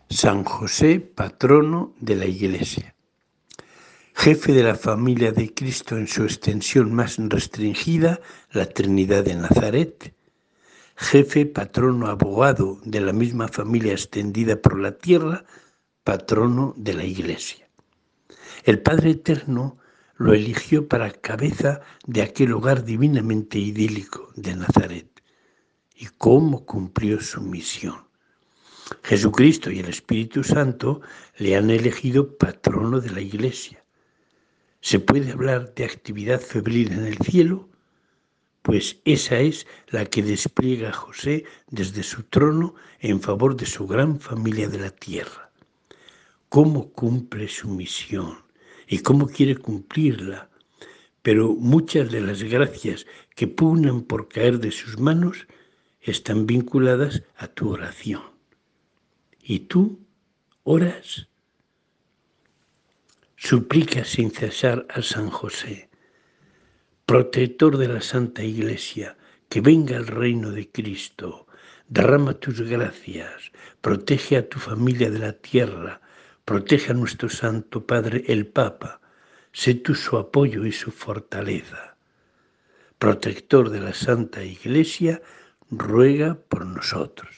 San José, patrono de la Iglesia. Jefe de la familia de Cristo en su extensión más restringida, la Trinidad de Nazaret. Jefe, patrono, abogado de la misma familia extendida por la tierra, patrono de la Iglesia. El Padre Eterno lo eligió para cabeza de aquel hogar divinamente idílico de Nazaret. ¿Y cómo cumplió su misión? Jesucristo y el Espíritu Santo le han elegido patrono de la Iglesia. ¿Se puede hablar de actividad febril en el cielo? Pues esa es la que despliega José desde su trono en favor de su gran familia de la tierra. ¿Cómo cumple su misión? ¿Y cómo quiere cumplirla? Pero muchas de las gracias que pugnan por caer de sus manos están vinculadas a tu oración. ¿Y tú oras? Suplica sin cesar a San José, protector de la Santa Iglesia, que venga el reino de Cristo, derrama tus gracias, protege a tu familia de la tierra, protege a nuestro Santo Padre el Papa, sé tú su apoyo y su fortaleza. Protector de la Santa Iglesia, ruega por nosotros.